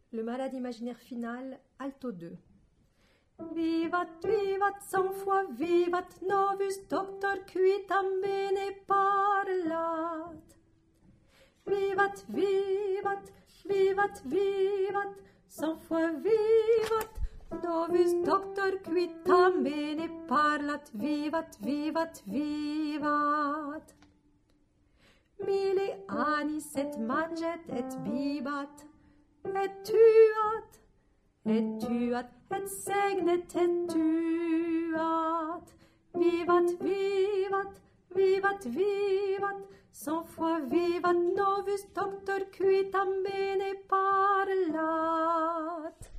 Le malade imaginaire final, alto 2. Vivat, vivat, 100 fois vivat, novus doctor quitam bene parlat. Vivat, vivat, vivat, vivat, 100 fois vivat, novus doctor quitam bene parlat. Vivat, vivat, vivat. Mille annis et manget et bibat, et tuat, et segnet et tuat. Vivat, vivat, vivat, vivat, 100 fois vivat, novus doctor quitam bene parlat.